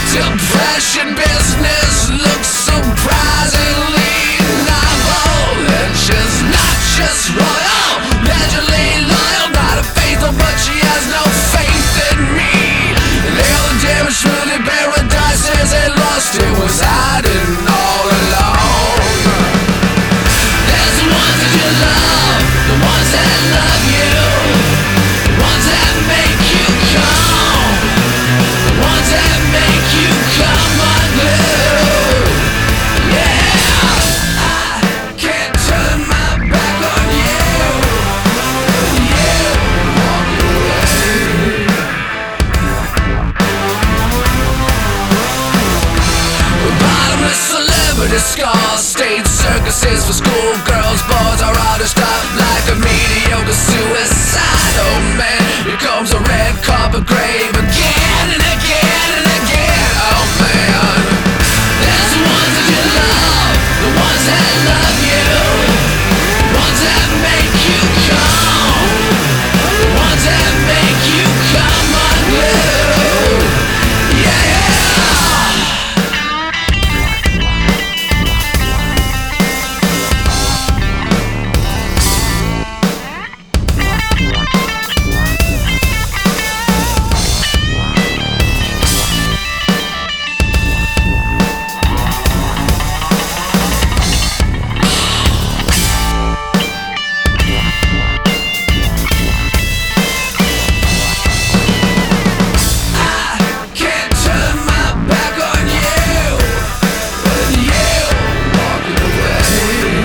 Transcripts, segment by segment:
Depression business looks surprisingly novel. And she's not just royal, allegedly loyal, not a faithful, but she has no faith in me. The other day was truly paradise, as they lost it, was hiding all alone. There's the ones that you love, the ones that love you, the ones that make you come, the ones that make you come unglued. Yeah, I can't turn my back on you, when you walk away. Bottomless celebrity scars, stage circuses for schoolgirls, boys are artists up like a mediocre suicide. Oh man, here comes a red carpet grave again and again and again. Oh man, there's the ones that you love, the ones that love you, the ones that make you come, the ones that make you come unglued. Yeah. Can't turn my back on you, when you walking away.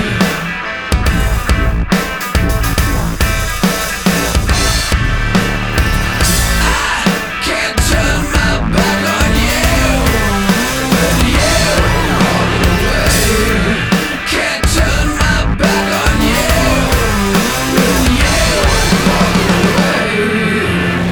I can't turn my back on you, when you walking away. Can't turn my back on you, when you walking away.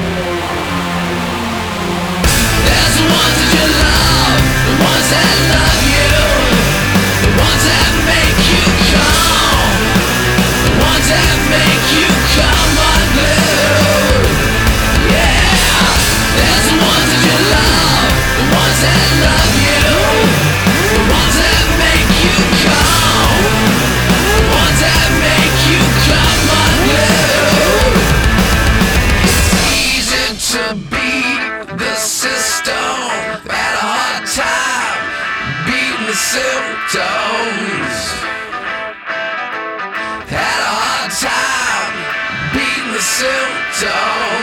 There's the ones that you love, the ones that love you, the ones that make you come, the ones that make you come unglued. Yeah, there's the ones that you love, the ones that love you, the ones that make you come, the ones that make you come unglued. It's easy to beat the system, had a hard time beating the symptoms, had a hard time beating the symptoms.